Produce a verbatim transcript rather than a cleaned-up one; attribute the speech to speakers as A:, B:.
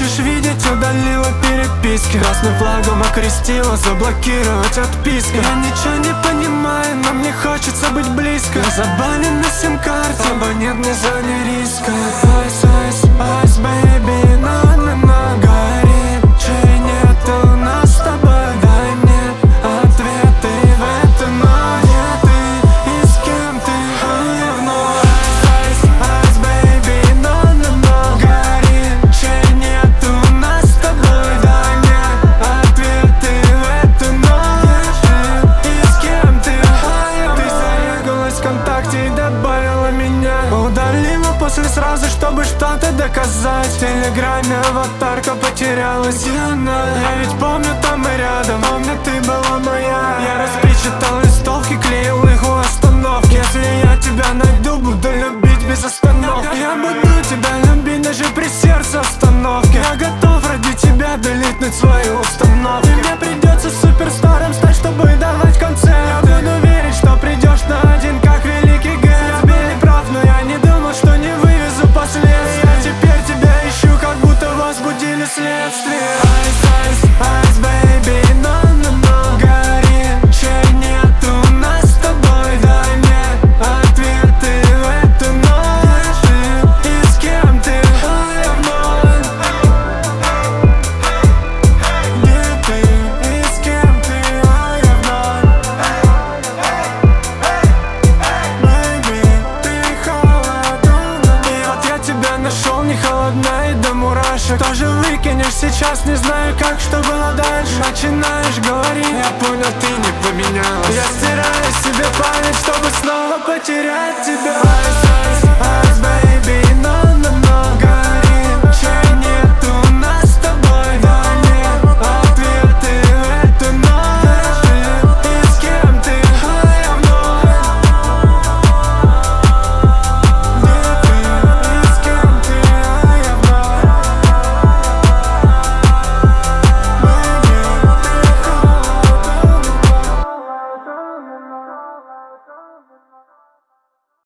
A: хочешь видеть, удалила переписки. Красным флагом окрестила, заблокировать отписки. Я ничего не понимаю, но мне хочется быть близко. Я забанен на сим-карте, абонентной зоне риска. Айс, айс, айс, бэйби, на-на-на, горит. Чей нет у нас с тобой, дай мне ответы в эту ночь. Где ты и с кем ты? Я вновь. Айс, айс, бэйби, на-на-на, горит. Чей нет у нас с тобой, дай мне ответы в эту ночь. Где ты и с кем ты? Ты зарегалась ВКонтакте и добавила меня. Удалила после сразу, чтобы что-то доказать. В телеграме аватарка потерялась, и она. Я ведь помню, там мы рядом, помню, ты была моя. Я распечатал листовки, клеил их у остановки. Если я тебя найду, буду любить без остановки. Я буду тебя любить даже при сердце остановки. Я готов ради тебя делитнуть свои установки. И мне придется суперстаром стать, чтобы давать концерт. Я буду верить, что придешь на один, как великий Гэт. Я был неправ, но я не думал, что не вывезу последствия. Я теперь тебя ищу, как будто возбудили следствие. Айс, айс, айс, бэйби, на-на-на, горит. Чей нет у нас с тобой, дай мне ответы в эту ночь. Ты и с кем ты? Я вновь. Где ты и с кем ты? Я вновь. Бэйби, ты холодна. И вот я тебя нашел, не холодна и до мурашек. Тоже выкинешь сейчас, не знаю как, что было дальше. Начинаешь говорить, я понял, ты не поменялась. Я стираю себе память, чтобы снова потерять тебя. Айс, айс,